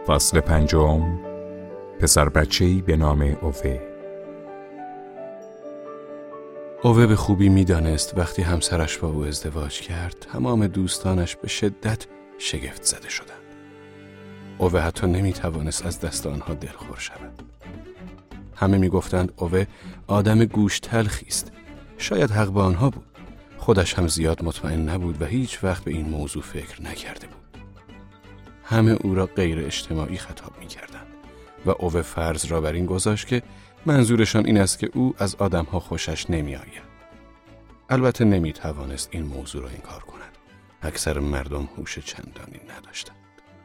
فصل 5. پسر بچه‌ای به نام اوه. اوه به خوبی می‌دانست وقتی همسرش با او ازدواج کرد تمام دوستانش به شدت شگفت زده شدند. اوه حتی نمی‌توانست از دست آنها دلخور شود. همه می‌گفتند اوه آدم گوش تلخی است. شاید حق با آنها بود. خودش هم زیاد مطمئن نبود و هیچ وقت به این موضوع فکر نکرده بود. همه او را غیر اجتماعی خطاب می‌کردند و اوه فرض را بر این گذاشت که منظورشان این است که او از آدم‌ها خوشش نمی‌آید. البته نمی‌توانست این موضوع را انکار کند. اکثر مردم هوش چندانی نداشتند.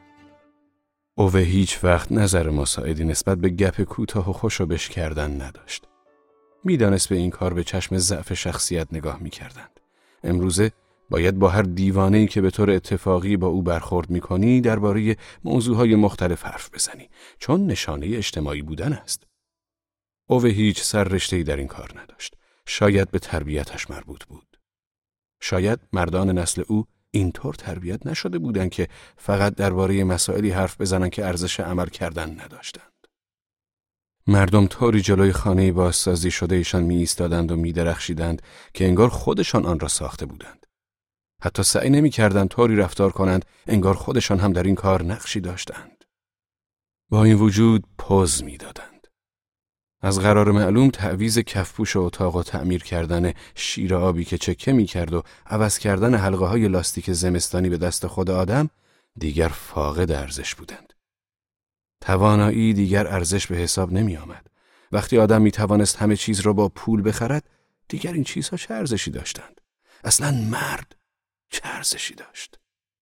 اوه هیچ وقت نظر مساعدی نسبت به گپ کوتاه و خوشو-بش کردن نداشت. می‌دانست به این کار به چشم ضعف شخصیت نگاه می‌کردند. امروزه باید با هر دیوانه‌ای که به طور اتفاقی با او برخورد می‌کنی درباره موضوعهای مختلف حرف بزنی، چون نشانه اجتماعی بودن است. اوه هیچ سررشته‌ای در این کار نداشت. شاید به تربیتش مربوط بود. شاید مردان نسل او اینطور تربیت نشده بودند که فقط درباره مسائلی حرف بزنند که ارزش عمل کردن نداشتند. مردم طوری جلوی خانه بازسازی شده ایشان می ایستادند و می درخشیدند که انگار خودشان آن را ساخته بودند. حتی سعی نمی کردند طوری رفتار کنند انگار خودشان هم در این کار نقشی داشتند. با این وجود پوز می دادند. از قرار معلوم تعویض کفپوش اتاق و تعمیر کردن شیر آبی که چکه می کرد و عوض کردن حلقه های لاستیک زمستانی به دست خود آدم دیگر فاقد ارزش بودند. توانایی دیگر ارزش به حساب نمی آمد. وقتی آدم می توانست همه چیز را با پول بخرد دیگر این چیزها چه ارزشی داشتند؟ اصلاً مرد چه ارزشی داشت؟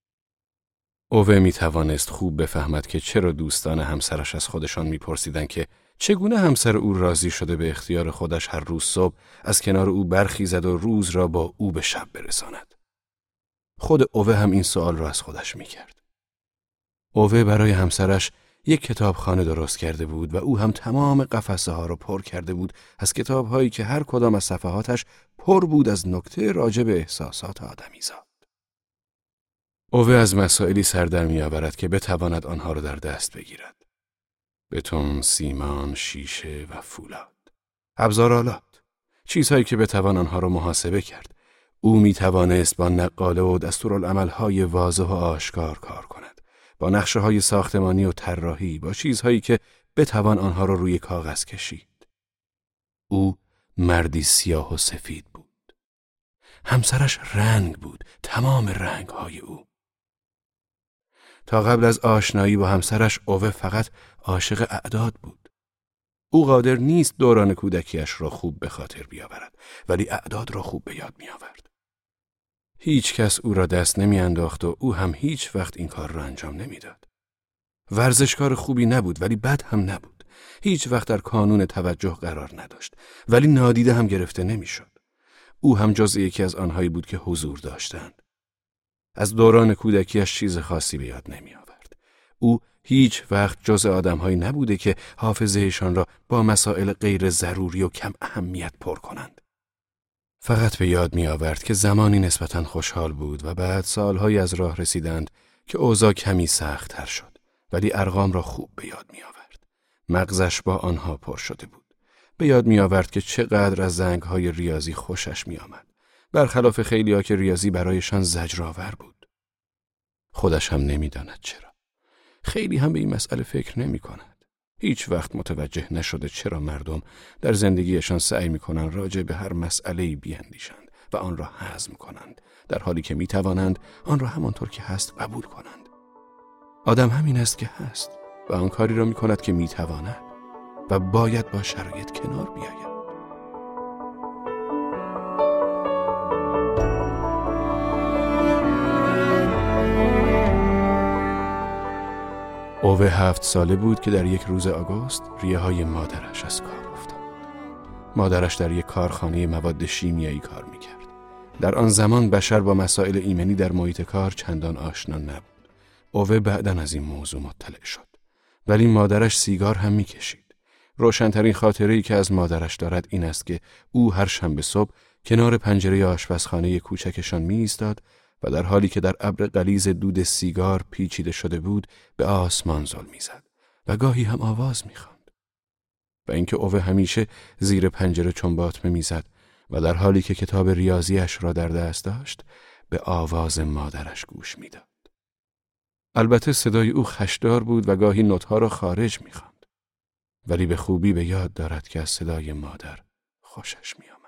اوه می توانست خوب بفهمد که چرا دوستان همسرش از خودشان می پرسیدند که چگونه همسر او راضی شده به اختیار خودش هر روز صبح از کنار او برخیزد و روز را با او به شب برساند. خود اوه هم این سوال را از خودش می کرد. اوه برای همسرش یک کتابخانه درست کرده بود و او هم تمام قفسه ها را پر کرده بود از کتاب هایی که هر کدام از صفحاتش پر بود از نکته راجع به احساسات آدمیزاد. اوه از مسائلی سر در می آورد که بتواند آنها را در دست بگیرد. بتون، سیمان، شیشه و فولاد. ابزارآلات. چیزهایی که بتوان آنها را محاسبه کرد. او می توانست با نقاله و دستورالعمل‌های واضح و آشکار کار کند. با نقشه‌های ساختمانی و طراحی، با چیزهایی که بتوان آنها را روی کاغذ کشید. او مردی سیاه و سفید بود. همسرش رنگ بود، تمام رنگ‌های او. تا قبل از آشنایی با همسرش اوه فقط عاشق اعداد بود. او قادر نیست دوران کودکیش را خوب به خاطر بیاورد، ولی اعداد را خوب به یاد می‌آورد. هیچ کس او را دست نمی‌انداخت و او هم هیچ وقت این کار را انجام نمی‌داد. ورزشکار خوبی نبود ولی بد هم نبود. هیچ وقت در کانون توجه قرار نداشت ولی نادیده هم گرفته نمی‌شد. او هم جزء یکی از آنهایی بود که حضور داشتند. از دوران کودکیش چیز خاصی به یاد نمی آورد. او هیچ وقت جزء آدم‌هایی نبوده که حافظه‌شان را با مسائل غیر ضروری و کم اهمیت پر کنند. فقط به یاد می آورد که زمانی نسبتاً خوشحال بود و بعد سالهایی از راه رسیدند که اوضاع کمی سخت‌تر شد، ولی ارقام را خوب به یاد می آورد. مغزش با آنها پر شده بود. به یاد می آورد که چقدر از زنگ‌های ریاضی خوشش می آمد. برخلاف خیلی‌ها که ریاضی برایشان زجرآور بود. خودش هم نمی‌داند چرا. خیلی هم به این مسئله فکر نمی‌کند. هیچ وقت متوجه نشده چرا مردم در زندگیشان سعی می‌کنند راجع به هر مسئله‌ای بیاندیشند و آن را هضم کنند، در حالی که می‌توانند آن را همانطور که هست قبول کنند. آدم همین است که هست و آن کاری را می‌کند که می‌تواند و باید با شرایط کنار بیاید. اوه 7 ساله بود که در یک روز آگوست ریه‌های مادرش از کار افتاد. مادرش در یک کارخانه مواد شیمیایی کار میکرد. در آن زمان بشر با مسائل ایمنی در محیط کار چندان آشنا نبود. اوه بعداً از این موضوع مطلع شد. ولی مادرش سیگار هم میکشید. روشن‌ترین خاطره‌ای که از مادرش دارد این است که او هر شنبه صبح کنار پنجره آشپزخانه کوچکشان می‌ایستاد و در حالی که در ابر غلیظ دود سیگار پیچیده شده بود به آسمان زل می‌زد و گاهی هم آواز می‌خواند. و اینکه اوه همیشه زیر پنجره چنباتمه می‌زد و در حالی که کتاب ریاضیش را در دست داشت به آواز مادرش گوش می‌داد. البته صدای او خشدار بود و گاهی نوت‌ها را خارج می‌خواند، ولی به خوبی به یاد دارد که از صدای مادر خوشش می‌آمد.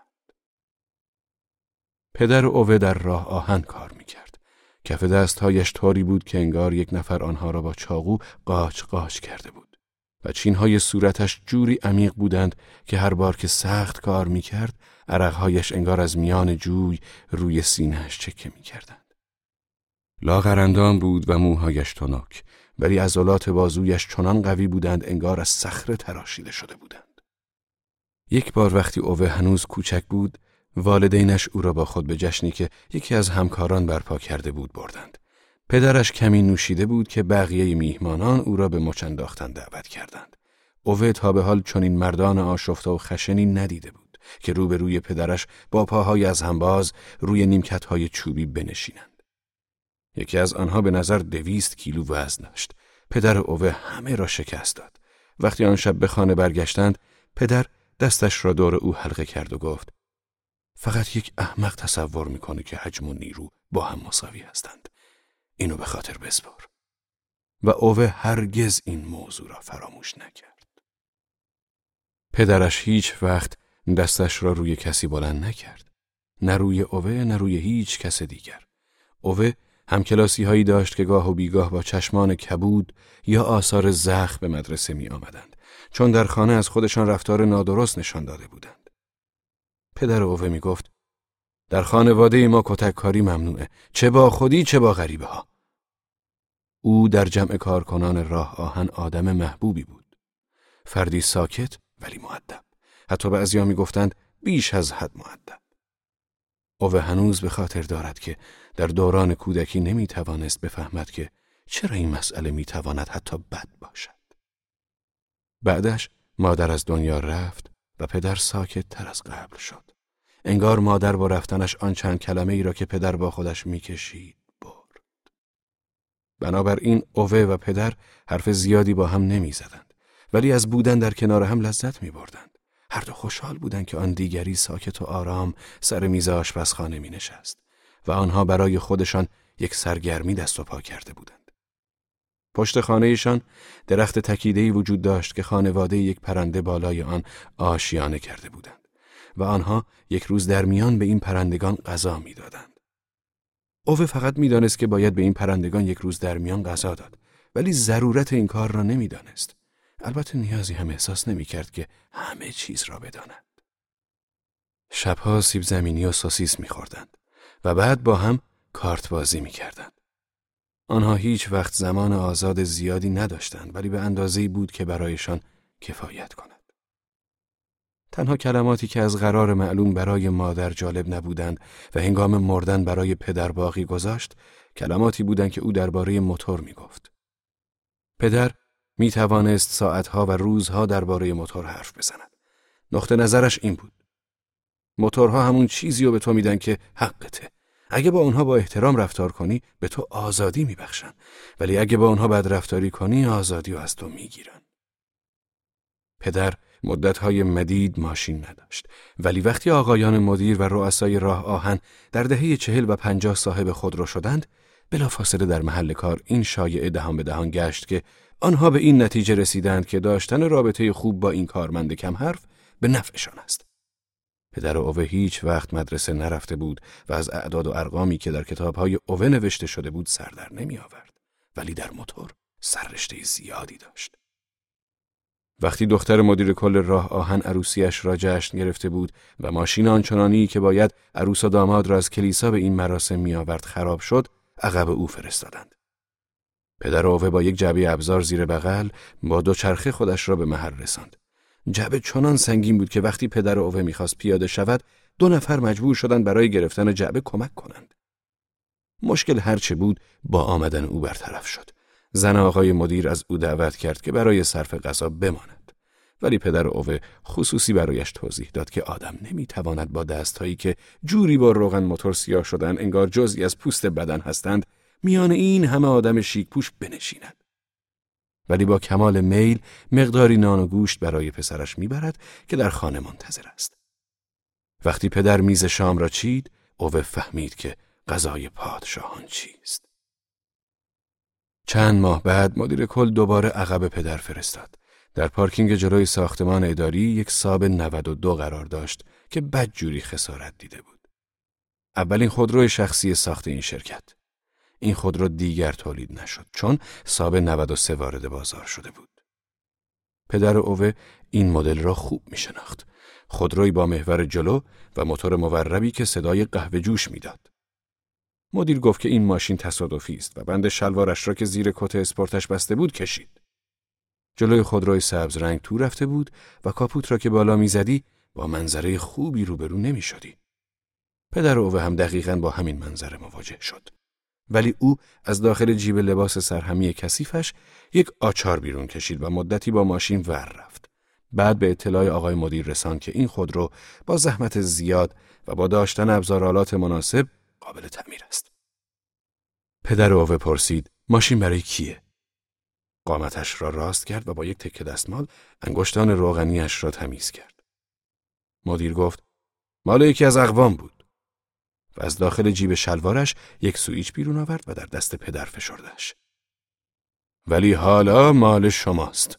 پدر اوه در راه آهن کار می‌کرد. کف دست‌هایش طوری بود که انگار یک نفر آنها را با چاقو قاچ قاچ کرده بود و چین‌های صورتش جوری عمیق بودند که هر بار که سخت کار می‌کرد عرق‌هایش انگار از میان جوی روی سینه‌اش چکه می‌کردند. لاغرندام بود و موهایش تنک، ولی عضلات بازویش چنان قوی بودند انگار از صخره تراشیده شده بودند. یک بار وقتی اوه هنوز کوچک بود، والدینش او را با خود به جشنی که یکی از همکاران برپا کرده بود بردند. پدرش کمی نوشیده بود که بقیه میهمانان او را به مچ انداختن دعوت کردند. اوه تا به حال چنین مردان آشفته و خشنی ندیده بود که روبروی پدرش با پاهای از هم باز روی نیمکت‌های چوبی بنشینند. یکی از آنها به نظر 200 کیلو وزن داشت. پدر اوه همه را شکست داد. وقتی آن شب به خانه برگشتند، پدر دستش را دور او حلقه کرد و گفت: فقط یک احمق تصور میکنه که حجم و نیرو با هم مساوی هستند. اینو به خاطر بسپار. و اوه هرگز این موضوع را فراموش نکرد. پدرش هیچ وقت دستش را روی کسی بلند نکرد. نه روی اوه نه روی هیچ کس دیگر. اوه همکلاسی هایی داشت که گاه و بیگاه با چشمان کبود یا آثار زخم به مدرسه می آمدند، چون در خانه از خودشان رفتار نادرست نشان داده بودند. پدر اوه می گفت: در خانواده ما کتککاری ممنوعه، چه با خودی چه با غریبه ها. او در جمع کارکنان راه آهن آدم محبوبی بود. فردی ساکت ولی مؤدب. حتی بعضیا می گفتند بیش از حد مؤدب. اوه هنوز به خاطر دارد که در دوران کودکی نمی توانست بفهمد که چرا این مسئله می تواند حتی بد باشد. بعدش مادر از دنیا رفت و پدر ساکت تر از قبل شد. انگار مادر با رفتنش آن چند کلمه ای را که پدر با خودش می کشید برد. بنابراین اوه و پدر حرف زیادی با هم نمی زدند، ولی از بودن در کنار هم لذت می بردند. هر دو خوشحال بودند که آن دیگری ساکت و آرام سر میز آشپزخانه می نشست و آنها برای خودشان یک سرگرمی دست و پا کرده بودند. پشت خانه‌شان درخت تکیده‌ای وجود داشت که خانواده یک پرنده بالای آن آشیانه کرده بودند و آنها یک روز در میان به این پرندگان غذا می‌دادند. اوه فقط می‌دانست که باید به این پرندگان یک روز در میان غذا داد، ولی ضرورت این کار را نمی‌دانست. البته نیازی هم احساس نمی‌کرد که همه چیز را بداند. شب‌ها سیب زمینی و سوسیس می‌خوردند و بعد با هم کارت بازی می‌کردند. آنها هیچ وقت زمان آزاد زیادی نداشتند، ولی به اندازه‌ای بود که برایشان کفایت کند. تنها کلماتی که از قرار معلوم برای مادر جالب نبودند و هنگام مردن برای پدر باقی گذاشت، کلماتی بودند که او درباره موتور میگفت. پدر میتوانست ساعتها و روزها درباره موتور حرف بزند. نقطه نظرش این بود: موتورها همون چیزی رو به تو میدن که حقته. اگه با اونها با احترام رفتار کنی به تو آزادی میبخشن، ولی اگه با اونها بد رفتاری کنی آزادی رو از تو میگیرن. پدر مدت‌های مدید ماشین نداشت، ولی وقتی آقایان مدیر و رؤسای راه آهن در دهه 40 و 50 صاحب خودرو شدند، بلافاصله در محل کار این شایعه دهان به دهان گشت که آنها به این نتیجه رسیدند که داشتن رابطه خوب با این کارمند کم حرف به نفعشان است. پدر اوه هیچ وقت مدرسه نرفته بود و از اعداد و ارقامی که در کتاب‌های اوه نوشته شده بود سر در نمی آورد، ولی در موتور سررشته زیادی داشت. وقتی دختر مدیر کل راه آهن عروسیش را جشن گرفته بود و ماشین آنچنانی که باید عروس و داماد را از کلیسا به این مراسم می آورد خراب شد، عقب او فرستادند. پدر اوه با یک جعبه ابزار زیر بغل با دوچرخه خودش را به محل رساند. جعبه چنان سنگین بود که وقتی پدر اوه می‌خواست پیاده شود، 2 نفر مجبور شدند برای گرفتن جعبه کمک کنند. مشکل هرچه بود با آمدن او برطرف شد. زن آقای مدیر از او دعوت کرد که برای صرف غذا بماند ولی پدر اوه خصوصی برایش توضیح داد که آدم نمیتواند با دستهایی که جوری با روغن موتور سیاه شدن انگار جزئی از پوست بدن هستند میان این همه آدم شیک پوش بنشیند. ولی با کمال میل مقداری نان و گوشت برای پسرش میبرد که در خانه منتظر است. وقتی پدر میز شام را چید، اوه فهمید که غذای پادشاهان چیست. چند ماه بعد مدیر کل دوباره عقب پدر فرستاد. در پارکینگ جلوی ساختمان اداری یک ساب 92 قرار داشت که بدجوری خسارت دیده بود. اولین خودرو شخصی ساخت این شرکت. این خودرو دیگر تولید نشد چون ساب 93 وارد بازار شده بود. پدر اوه این مدل را خوب می شناخت. خودروی با محور جلو و موتور موربی که صدای قهوه جوش می داد. مدیر گفت که این ماشین تصادفی است و بند شلوارش را که زیر کت اسپورتش بسته بود کشید. جلوی خودروی سبز رنگ تو رفته بود و کاپوت را که بالا می زدی با منظره خوبی روبرو نمی شدی. پدر اوه هم دقیقاً با همین منظره مواجه شد. ولی او از داخل جیب لباس سرهمی کثیفش یک آچار بیرون کشید و مدتی با ماشین ور رفت. بعد به اطلاع آقای مدیر رساند که این خودرو با زحمت زیاد و با داشتن ابزارآلات مناسب قابل تعمیر است. پدر اوه پرسید ماشین برای کیه؟ قامتش را راست کرد و با یک تکه دستمال انگشتان روغنیش را تمیز کرد. مدیر گفت مال یکی از اقوام بود. و از داخل جیب شلوارش یک سوئیچ بیرون آورد و در دست پدر فشردش. ولی حالا مال شماست.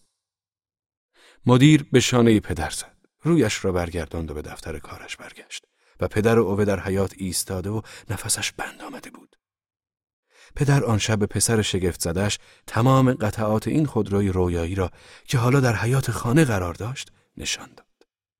مدیر به شانه پدر زد. رویش را برگرداند و به دفتر کارش برگشت و پدر اوه در حیاط ایستاده و نفسش بند آمده بود. پدر آن شب به پسر شگفت زدش تمام قطعات این خودروی رویایی را که حالا در حیاط خانه قرار داشت نشان داد.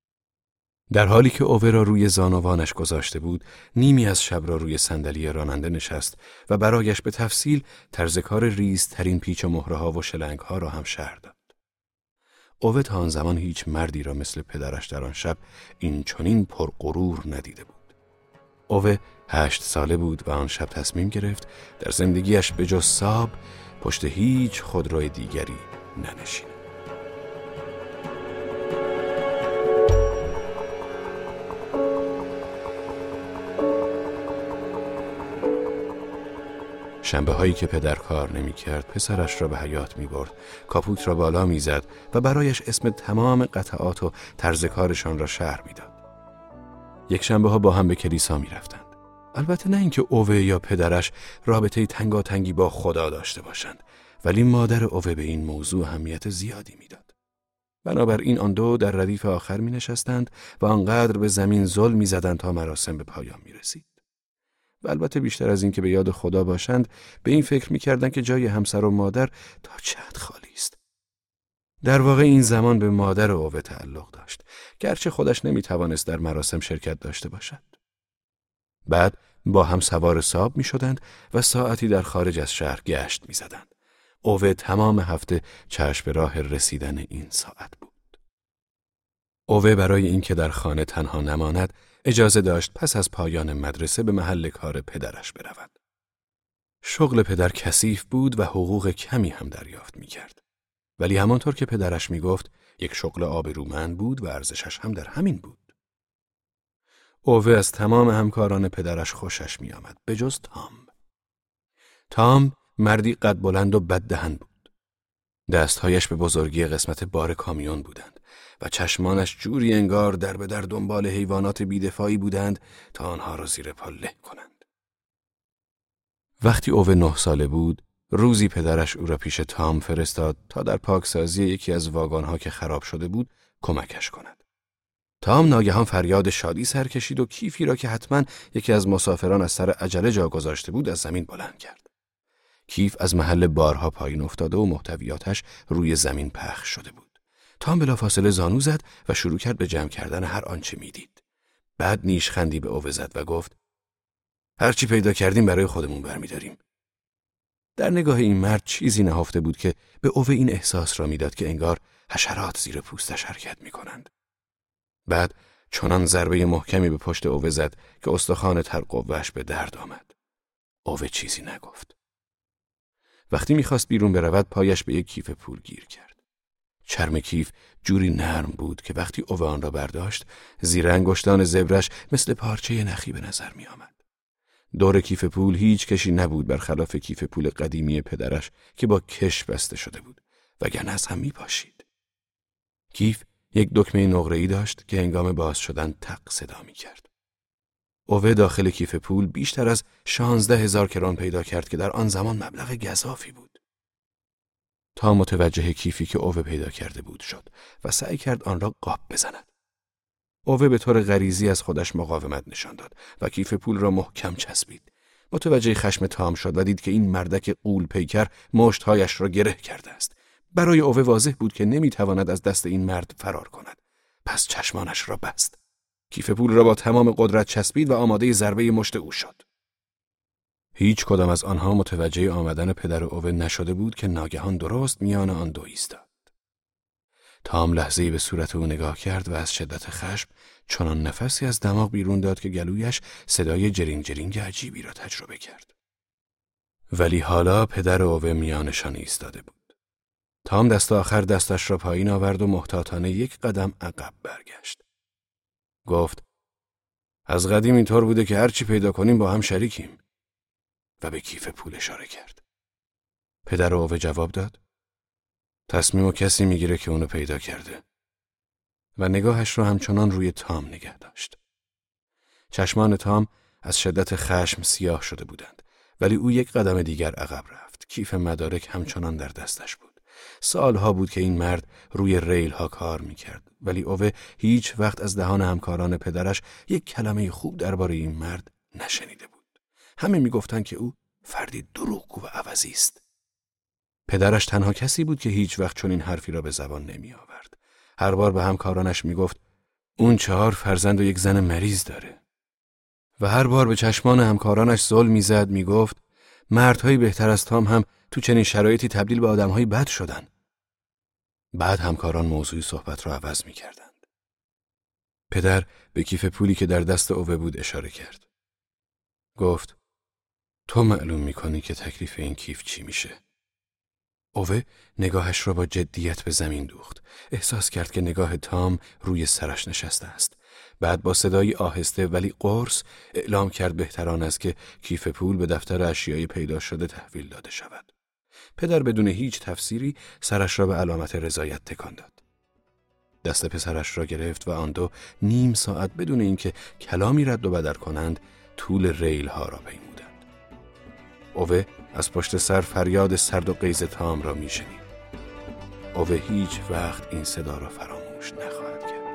در حالی که اوه را روی زانوانش گذاشته بود، نیمی از شب را روی صندلی راننده نشست و برایش به تفصیل طرز کار ریزترین پیچ و مهره‌ها و شلنگ‌ها را هم شرح داد. اوه تا آن زمان هیچ مردی را مثل پدرش در آن شب این چنین پرغرور ندیده بود. اوه 8 ساله بود و آن شب تصمیم گرفت در زندگیش به جز ساب پشت هیچ خودروی دیگری ننشیند. شنبه هایی که پدر کار نمی کرد پسرش را به حیاط می برد، کاپوت را بالا می زد و برایش اسم تمام قطعات و طرز کارشان را شرح می داد. یک شنبه ها با هم به کلیسا می رفتند. البته نه اینکه اوه یا پدرش رابطه تنگاتنگی با خدا داشته باشند، ولی مادر اوه به این موضوع اهمیت زیادی می داد. بنابراین آن دو در ردیف آخر می نشستند و آنقدر به زمین زل می زدند تا مراسم به پایان می رسید. و البته بیشتر از این که به یاد خدا باشند به این فکر می‌کردند که جای همسر و مادر تا چه حد خالی است. در واقع این زمان به مادر اوه تعلق داشت، گرچه خودش نمی‌توانست در مراسم شرکت داشته باشد. بعد با هم سوار ساب می‌شدند و ساعتی در خارج از شهر گشت می‌زدند. اوه تمام هفته چشم به راه رسیدن این ساعت بود. اوه برای اینکه در خانه تنها نماند اجازه داشت پس از پایان مدرسه به محل کار پدرش برود. شغل پدر کثیف بود و حقوق کمی هم دریافت می‌کرد. ولی همانطور که پدرش می‌گفت یک شغل آبرومند بود و ارزشش هم در همین بود. اوه از تمام همکاران پدرش خوشش می‌آمد به جز تام. تام مردی قد بلند و بددهن بود. دستهایش به بزرگی قسمت بار کامیون بودند و چشمانش جوری انگار در به در دنبال حیوانات بیدفاعی بودند تا آنها را زیر پا له کنند. وقتی اوه 9 ساله بود، روزی پدرش او را پیش تام فرستاد تا در پاکسازی یکی از واگن‌ها که خراب شده بود کمکش کند. تام ناگهان فریاد شادی سر کشید و کیفی را که حتما یکی از مسافران از سر عجله جا گذاشته بود از زمین بلند کرد. کیف از محل بارها پایین افتاده و محتویاتش روی زمین پخش شده بود. تام بلافاصله زانو زد و شروع کرد به جمع کردن هر آنچه میدید. بعد نیشخندی به اوه زد و گفت: هرچی پیدا کردیم برای خودمون برمیداریم. در نگاه این مرد چیزی نهفته بود که به اوه این احساس را میداد که انگار حشرات زیر پوستش حرکت میکنند. بعد چنان ضربه محکمی به پشت اوه زد که استخوان ترقوه‌اش به درد آمد. اوه چیزی نگفت. وقتی میخواست بیرون برود پایش به یک کیف پول گیر کرد. چرم کیف جوری نرم بود که وقتی اوه آن را برداشت، زیر انگشتان زبرش مثل پارچه نخی به نظر می آمد. دور کیف پول هیچ کشی نبود برخلاف کیف پول قدیمی پدرش که با کش بسته شده بود، وگرنه از هم می پاشید. کیف یک دکمه نقره‌ای داشت که هنگام باز شدن تق صدا می کرد. اوه داخل کیف پول بیشتر از 16,000 کرون پیدا کرد که در آن زمان مبلغ گزافی بود. تا متوجه کیفی که اوه پیدا کرده بود شد و سعی کرد آن را قاب بزند. اوه به طور غریزی از خودش مقاومت نشان داد و کیف پول را محکم چسبید. متوجه خشم تام شد و دید که این مردک غول پیکر مشت‌هایش را گره کرده است. برای اوه واضح بود که نمیتواند از دست این مرد فرار کند. پس چشمانش را بست. کیف پول را با تمام قدرت چسبید و آماده ضربه مشت او شد. هیچ کدام از آنها متوجه آمدن پدر اوه نشده بود که ناگهان درست میان آن دو ایستاد. تام لحظه‌ای به صورت او نگاه کرد و از شدت خشم چنان نفسی از دماغ بیرون داد که گلویش صدای جرینگ جرینگ عجیبی را تجربه کرد. ولی حالا پدر اوه میانشان ایستاده بود. تام دست آخر دستش را پایین آورد و محتاطانه یک قدم عقب برگشت. گفت: از قدیم اینطور بوده که هر چی پیدا کنیم با هم شریکیم. و به کیف پول اشاره کرد. پدر اوه جواب داد: تصمیمو کسی میگیره که اونو پیدا کرده. و نگاهش رو همچنان روی تام نگه داشت. چشمان تام از شدت خشم سیاه شده بودند، ولی او یک قدم دیگر عقب رفت. کیف مدارک همچنان در دستش بود. سالها بود که این مرد روی ریل ها کار میکرد، ولی اوه هیچ وقت از دهان همکاران پدرش یک کلمه خوب درباره این مرد نشنیده بود. همه میگفتند که او فردی دروغگو و عوضی است. پدرش تنها کسی بود که هیچ وقت چنین حرفی را به زبان نمی آورد. هر بار به همکارانش می گفت اون 4 فرزند و یک زن مریض داره. و هر بار به چشمان همکارانش ظلم می زد، می گفت مردهای بهتر از تام هم تو چنین شرایطی تبدیل به آدمهای بد شدن. بعد همکاران موضوع صحبت را عوض می کردند. پدر به کیف پولی که در دست اوه بود اشاره کرد. گفت: تو معلوم می کنی که تکلیف این کیف چی میشه. اوه نگاهش را با جدیت به زمین دوخت. احساس کرد که نگاه تام روی سرش نشسته است. بعد با صدایی آهسته ولی قرص اعلام کرد بهتران است که کیف پول به دفتر اشیای پیدا شده تحویل داده شود. پدر بدون هیچ تفسیری سرش را به علامت رضایت تکان داد. دست پسرش را گرفت و آن دو نیم ساعت بدون اینکه کلامی رد و بدل کنند طول ریل ها را پیمودند. اوه از پشت سر فریاد سرد و غیظ تام را میشنید. اوه هیچ وقت این صدا را فراموش نخواهد کرد.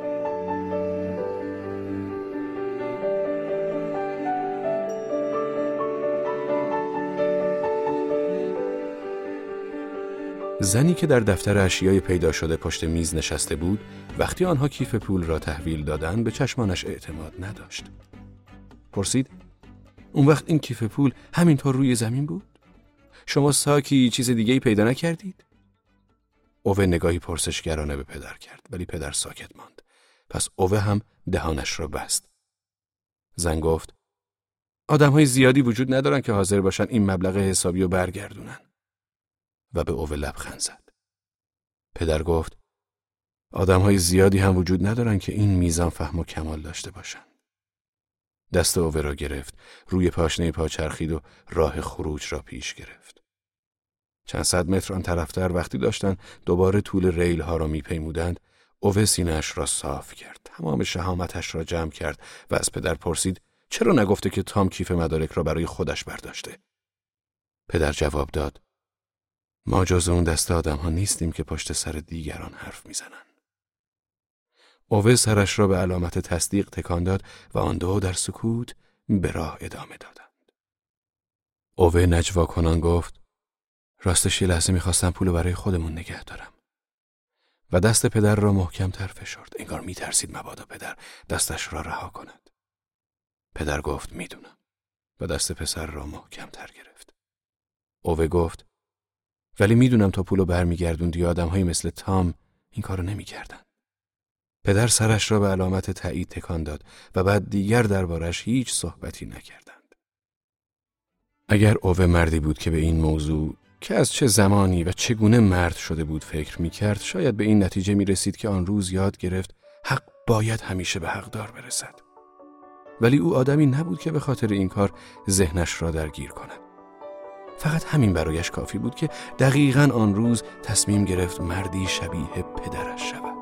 زنی که در دفتر اشیای پیدا شده پشت میز نشسته بود، وقتی آنها کیف پول را تحویل دادند به چشمانش اعتماد نداشت. پرسید: اون وقت این کیف پول همینطور روی زمین بود؟ شما ساکی چیز دیگه‌ای پیدا نکردید؟ اوه نگاهی پرسشگرانه به پدر کرد، ولی پدر ساکت ماند. پس اوه هم دهانش را بست. زن گفت: آدم‌های زیادی وجود ندارن که حاضر باشن این مبلغ حسابی رو برگردونن. و به اوه لبخند زد. پدر گفت: آدم‌های زیادی هم وجود ندارن که این میزان فهم و کمال داشته باشن. دست اوه را گرفت، روی پاشنه پا چرخید و راه خروج را پیش گرفت. چند صد متر آن طرفتر وقتی داشتن دوباره طول ریل ها را میپیمودند، اوه سینه‌اش را صاف کرد، تمام شهامتش را جمع کرد و از پدر پرسید: چرا نگفته که تام کیف مدارک را برای خودش برداشته؟ پدر جواب داد: ما جز اون دست آدم ها نیستیم که پشت سر دیگران حرف میزنن. اوه سرش را به علامت تصدیق تکان داد و آن دو در سکوت به راه ادامه دادند. اوه نجوا کنان گفت: راستش یه لحظه میخواستم پولو برای خودمون نگه دارم. و دست پدر را محکم تر فشرد. انگار میترسید مبادا پدر دستش را رها کند. پدر گفت: میدونم. و دست پسر را محکم تر گرفت. اوه گفت: ولی میدونم تا پولو برمیگردوندی آدم‌هایی مثل تام این کارو نمی‌کردن. پدر سرش را به علامت تایید تکان داد و بعد دیگر دربارش هیچ صحبتی نکردند. اگر اوه مردی بود که به این موضوع که از چه زمانی و چگونه مرد شده بود فکر می‌کرد، شاید به این نتیجه می‌رسید که آن روز یاد گرفت حق باید همیشه به حقدار برسد. ولی او آدمی نبود که به خاطر این کار ذهنش را درگیر کند. فقط همین برایش کافی بود که دقیقاً آن روز تصمیم گرفت مردی شبیه پدرش شود.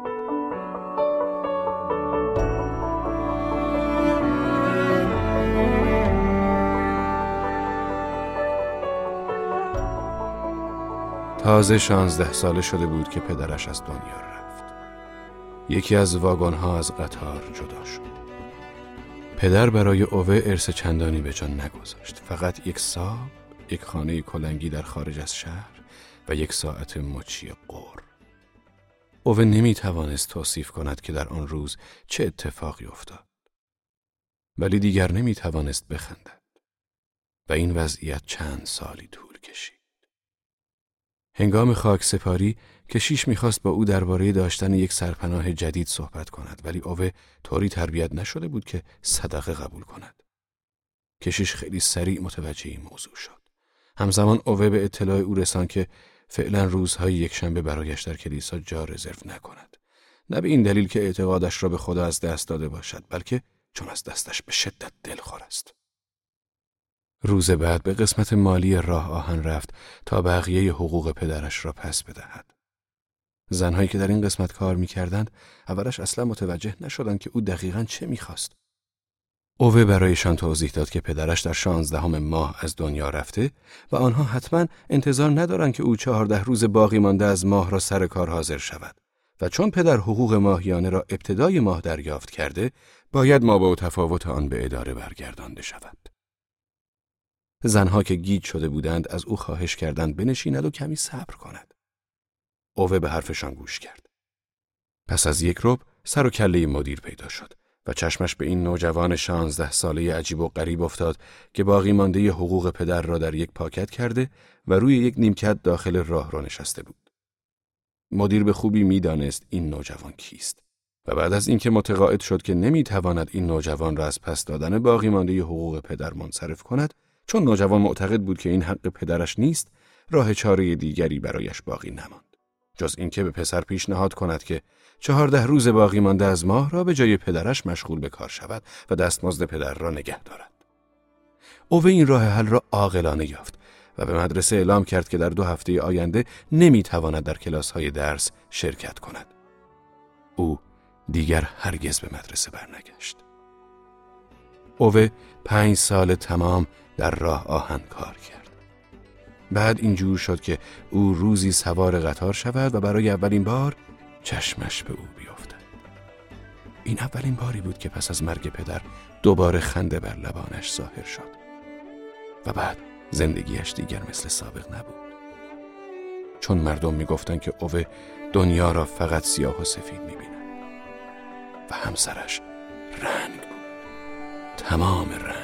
تازه 16 ساله شده بود که پدرش از دنیا رفت. یکی از واگن‌ها از قطار جدا شد. پدر برای اوه ارث چندانی به جا نگذاشت. فقط یک صاحب، یک خانه کلنگی در خارج از شهر و یک ساعت مچی قور. اوه نمی توانست توصیف کند که در آن روز چه اتفاقی افتاد. ولی دیگر نمی توانست بخندد و این وضعیت چند سالی طول کشید. هنگام خاک سپاری کشیش می‌خواست با او درباره داشتن یک سرپناه جدید صحبت کند، ولی اوه طوری تربیت نشده بود که صدقه قبول کند. کشیش خیلی سریع متوجه این موضوع شد. همزمان اوه به اطلاع او رساند که فعلا روزهای یکشنبه برایش در کلیسا جا رزرو نکند. نه به این دلیل که اعتقادش را به خدا از دست داده باشد، بلکه چون از دستش به شدت دلخور است. روز بعد به قسمت مالی راه آهن رفت تا بقیه حقوق پدرش را پس بدهد. زنهایی که در این قسمت کار می‌کردند اولش اصلا متوجه نشدند که او دقیقاً چه می‌خواست. اوه برایشان توضیح داد که پدرش در 16 ماه از دنیا رفته و آنها حتما انتظار ندارند که او 14 روز باقی مانده از ماه را سر کار حاضر شود و چون پدر حقوق ماهیانه را ابتدای ماه دریافت کرده، باید مابع تفاوت آن به اداره برگردانده شود. زنها که گیج شده بودند از او خواهش کردند بنشیند و کمی صبر کند. اوه به حرفشان گوش کرد. پس از یک ربع سر و کله مدیر پیدا شد و چشمش به این نوجوان 16 ساله عجیب و غریب افتاد که باقی مانده حقوق پدر را در یک پاکت کرده و روی یک نیمکت داخل راهرو نشسته بود. مدیر به خوبی می‌دانست این نوجوان کیست و بعد از اینکه متقاعد شد که نمی‌تواند این نوجوان را از پس دادن باقی مانده حقوق پدر منصرف کند، چون نوجوان معتقد بود که این حق پدرش نیست، راه چاره دیگری برایش باقی نماند جز اینکه به پسر پیشنهاد کند که 14 روز باقی مانده از ماه را به جای پدرش مشغول به کار شود و دستمزد پدر را نگه دارد. اوه این راه حل را عاقلانه یافت و به مدرسه اعلام کرد که در 2 هفته آینده نمیتواند در کلاس‌های درس شرکت کند. او دیگر هرگز به مدرسه برنگشت. اوه 5 سال تمام در راه آهن کار کرد. بعد اینجور شد که او روزی سوار قطار شود و برای اولین بار چشمش به او بیفتد. این اولین باری بود که پس از مرگ پدر دوباره خنده بر لبانش ظاهر شد و بعد زندگیش دیگر مثل سابق نبود. چون مردم میگفتند که اوه دنیا را فقط سیاه و سفید میبیند و همسرش رنگ بود، تمام رنگ.